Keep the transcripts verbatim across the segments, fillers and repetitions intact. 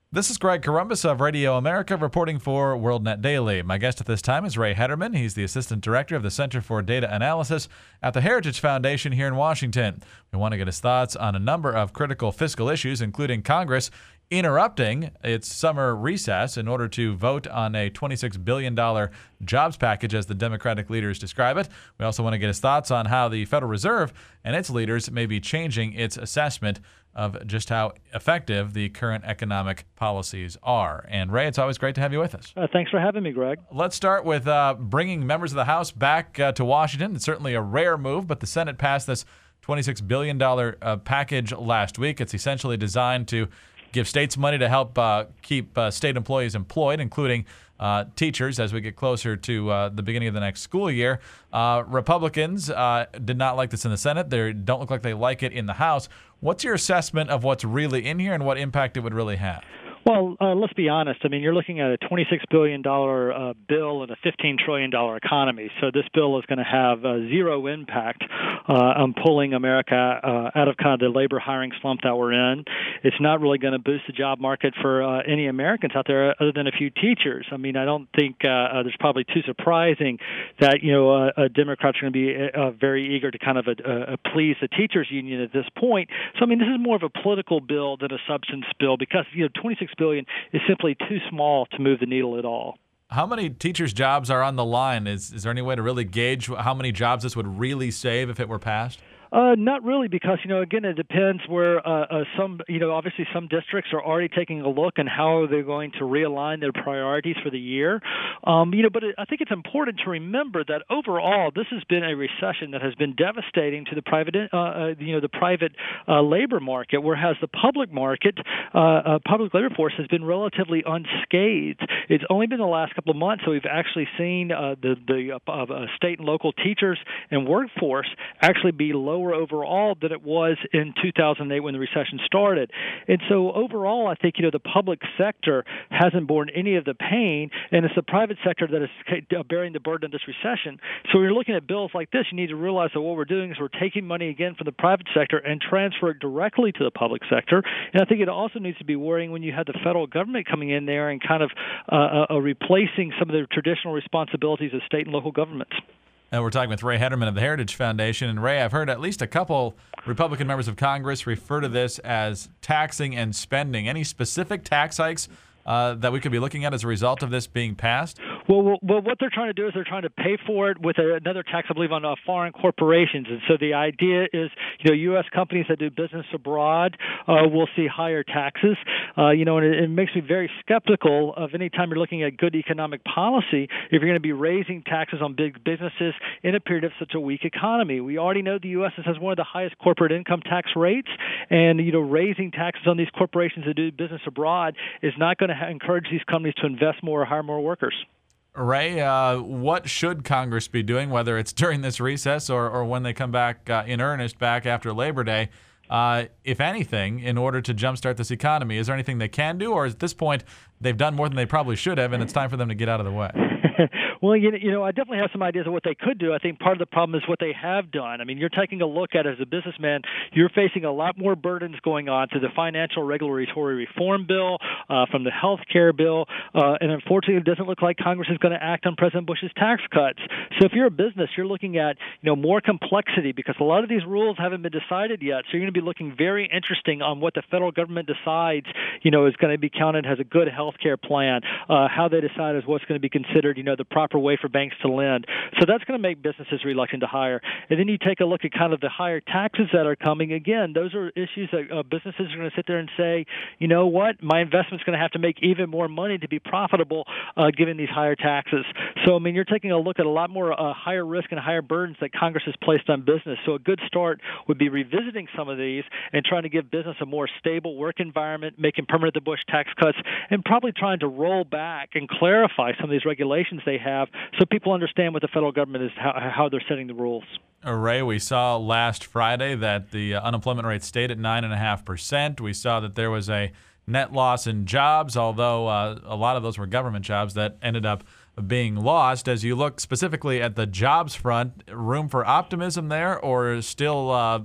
This is Greg Corombos of Radio America reporting for WorldNet Daily. My guest at this time is Ray Hederman. He's the Assistant Director of the Center for Data Analysis at the Heritage Foundation here in Washington. We want to get his thoughts on a number of critical fiscal issues, including Congress interrupting its summer recess in order to vote on a twenty-six billion dollars jobs package, as the Democratic leaders describe it. We also want to get his thoughts on how the Federal Reserve and its leaders may be changing its assessment of just how effective the current economic policies are. And Ray, it's always great to have you with us. Uh, thanks for having me, Greg. Let's start with uh, bringing members of the House back uh, to Washington. It's certainly a rare move, but the Senate passed this twenty-six billion dollars uh, package last week. It's essentially designed to give states money to help uh, keep uh, state employees employed, including uh, teachers, as we get closer to uh, the beginning of the next school year. Uh, Republicans uh, did not like this in the Senate. They don't look like they like it in the House. What's your assessment of what's really in here and what impact it would really have? Well, uh, let's be honest. I mean, you're looking at a twenty-six billion dollars uh, bill and a fifteen trillion dollars economy. So this bill is going to have uh, zero impact uh, on pulling America uh, out of kind of the labor hiring slump that we're in. It's not really going to boost the job market for uh, any Americans out there other than a few teachers. I mean, I don't think uh, uh, there's probably too surprising that, you know, uh, uh, Democrats are going to be uh, very eager to kind of uh, uh, please the teachers union at this point. So, I mean, this is more of a political bill than a substance bill because, you know, twenty-six billion dollars is simply too small to move the needle at all. How many teachers' jobs are on the line? Is, is there any way to really gauge how many jobs this would really save if it were passed? Uh, not really, because, you know, again, it depends where uh, uh, some, you know, obviously some districts are already taking a look and how they're going to realign their priorities for the year. Um, you know, but it, I think it's important to remember that overall, this has been a recession that has been devastating to the private, uh, uh, you know, the private uh, labor market, whereas the public market, uh, uh, public labor force has been relatively unscathed. It's only been the last couple of months, so we've actually seen uh, the the uh, uh, state and local teachers and workforce actually be low lower overall than it was in two thousand eight when the recession started. And so overall, I think, you know, the public sector hasn't borne any of the pain, and it's the private sector that is bearing the burden of this recession. So when you're looking at bills like this, you need to realize that what we're doing is we're taking money again from the private sector and transfer it directly to the public sector. And I think it also needs to be worrying when you have the federal government coming in there and kind of uh, uh, replacing some of the traditional responsibilities of state and local governments. And we're talking with Ray Hederman of the Heritage Foundation. And Ray, I've heard at least a couple Republican members of Congress refer to this as taxing and spending. Any specific tax hikes uh, that we could be looking at as a result of this being passed? Well, well, well, what they're trying to do is they're trying to pay for it with a, another tax, I believe, on uh, foreign corporations. And so the idea is, you know, U S companies that do business abroad uh, will see higher taxes. Uh, you know, and it, it makes me very skeptical of any time you're looking at good economic policy if you're going to be raising taxes on big businesses in a period of such a weak economy. We already know the U S has one of the highest corporate income tax rates, and, you know, raising taxes on these corporations that do business abroad is not going to ha- encourage these companies to invest more or hire more workers. Ray, uh, what should Congress be doing, whether it's during this recess or, or when they come back uh, in earnest back after Labor Day, uh, if anything, in order to jumpstart this economy? Is there anything they can do, or at this point they've done more than they probably should have, and it's time for them to get out of the way? Well, you, you know, I definitely have some ideas of what they could do. I think part of the problem is what they have done. I mean, you're taking a look at, as a businessman, you're facing a lot more burdens going on through the financial regulatory reform bill, uh, from the health care bill, uh, and unfortunately, it doesn't look like Congress is going to act on President Bush's tax cuts. So if you're a business, you're looking at, you know, more complexity because a lot of these rules haven't been decided yet. So you're going to be looking very interesting on what the federal government decides, you know, is going to be counted as a good health care plan, uh, how they decide is what's going to be considered, you know, the proper way for banks to lend. So that's going to make businesses reluctant to hire. And then you take a look at kind of the higher taxes that are coming. Again, those are issues that uh, businesses are going to sit there and say, you know what, my investment's going to have to make even more money to be profitable uh, given these higher taxes. So, I mean, you're taking a look at a lot more uh, higher risk and higher burdens that Congress has placed on business. So a good start would be revisiting some of these and trying to give business a more stable work environment, making permanent the Bush tax cuts, and probably trying to roll back and clarify some of these regulations they have so people understand what the federal government is, how, how they're setting the rules. Ray, we saw last Friday that the uh, unemployment rate stayed at nine point five percent. We saw that there was a net loss in jobs, although uh, a lot of those were government jobs that ended up being lost. As you look specifically at the jobs front, room for optimism there, or still uh,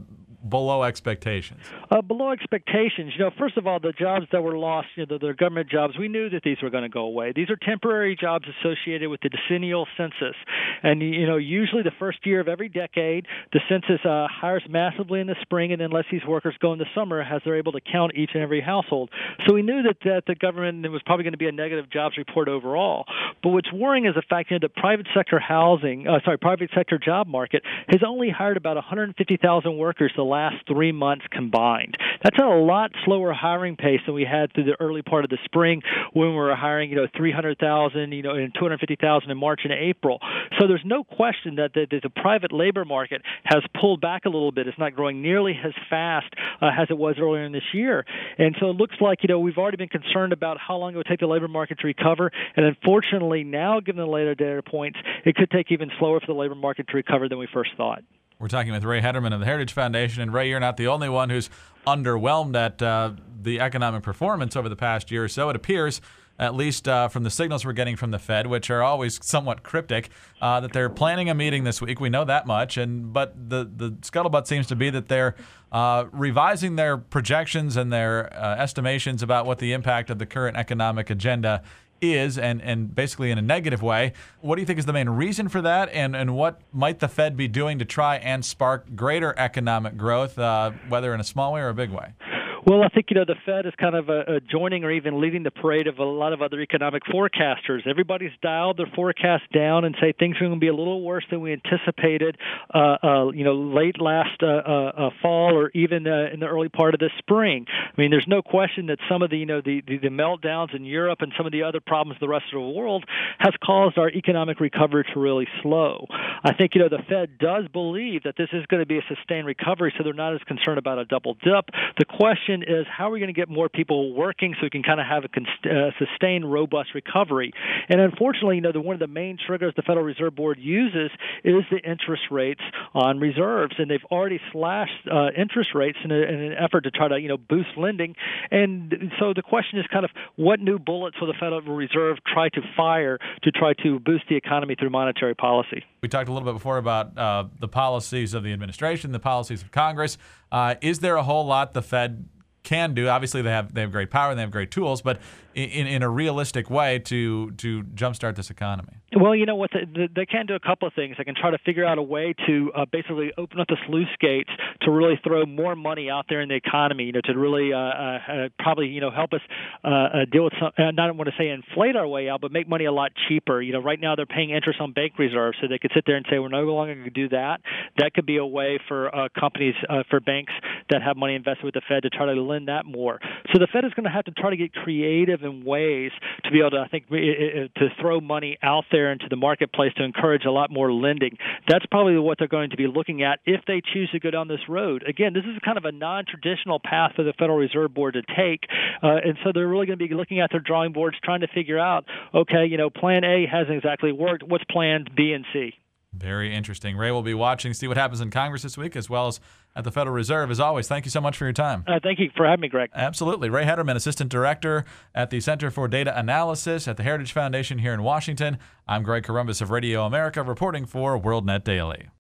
below expectations? Uh, below expectations. You know, first of all, the jobs that were lost, you know, the, the government jobs, we knew that these were going to go away. These are temporary jobs associated with the decennial census. And, you know, usually the first year of every decade, the census uh, hires massively in the spring and then lets these workers go in the summer as they're able to count each and every household. So we knew that, that the government, it was probably going to be a negative jobs report overall. But what's worrying is the fact that the private sector housing, uh, sorry, private sector job market has only hired about one hundred fifty thousand workers the last three months combined. That's a lot slower hiring pace than we had through the early part of the spring when we were hiring, you know, three hundred thousand, you know, and two hundred fifty thousand in March and April. So there's no question that the, the private labor market has pulled back a little bit. It's not growing nearly as fast uh, as it was earlier in this year. And so it looks like, you know, we've already been concerned about how long it would take the labor market to recover. And unfortunately, now, given the later data points, it could take even slower for the labor market to recover than we first thought. We're talking with Ray Hederman of the Heritage Foundation. And Ray, you're not the only one who's underwhelmed at uh, the economic performance over the past year or so. It appears, at least uh, from the signals we're getting from the Fed, which are always somewhat cryptic, uh, that they're planning a meeting this week. We know that much. And but the, the scuttlebutt seems to be that they're uh, revising their projections and their uh, estimations about what the impact of the current economic agenda is, and, and basically in a negative way. What do you think is the main reason for that, and, and what might the Fed be doing to try and spark greater economic growth, uh, whether in a small way or a big way? Well, I think, you know, the Fed is kind of uh, uh, joining or even leading the parade of a lot of other economic forecasters. Everybody's dialed their forecast down and say things are going to be a little worse than we anticipated, uh, uh, you know, late last uh, uh, uh, fall or even uh, in the early part of this spring. I mean, there's no question that some of the, you know, the, the, the meltdowns in Europe and some of the other problems in the rest of the world has caused our economic recovery to really slow. I think, you know, the Fed does believe that this is going to be a sustained recovery, so they're not as concerned about a double dip. The question is, how are we going to get more people working so we can kind of have a const- uh, sustained, robust recovery? And unfortunately, you know, the, one of the main triggers the Federal Reserve Board uses is the interest rates on reserves, and they've already slashed uh, interest rates in, a, in an effort to try to, you know, boost lending. And so the question is kind of what new bullets will the Federal Reserve try to fire to try to boost the economy through monetary policy? We talked a little bit before about uh, the policies of the administration, the policies of Congress. Uh, is there a whole lot the Fed can do? Obviously, they have they have great power and they have great tools, but in in a realistic way to to jumpstart this economy. Well, you know what? They, they can do a couple of things. They can try to figure out a way to uh, basically open up the sluice gates to really throw more money out there in the economy. You know, to really uh, uh, probably you know help us uh, uh, deal with some. Uh, not want to say inflate our way out, but make money a lot cheaper. You know, right now they're paying interest on bank reserves, so they could sit there and say we're no longer going to do that. That could be a way for uh, companies, uh, for banks that have money invested with the Fed to try to lend that more. So the Fed is going to have to try to get creative in ways to be able to, I think, to throw money out there into the marketplace to encourage a lot more lending. That's probably what they're going to be looking at if they choose to go down this road. Again, this is kind of a non-traditional path for the Federal Reserve Board to take, uh, and so they're really going to be looking at their drawing boards trying to figure out, okay, you know, Plan A hasn't exactly worked. What's Plan B and C? Very interesting. Ray will be watching, see what happens in Congress this week, as well as at the Federal Reserve. As always, thank you so much for your time. Uh, thank you for having me, Greg. Absolutely. Ray Hederman, Assistant Director at the Center for Data Analysis at the Heritage Foundation here in Washington. I'm Greg Corombos of Radio America, reporting for WorldNet Daily.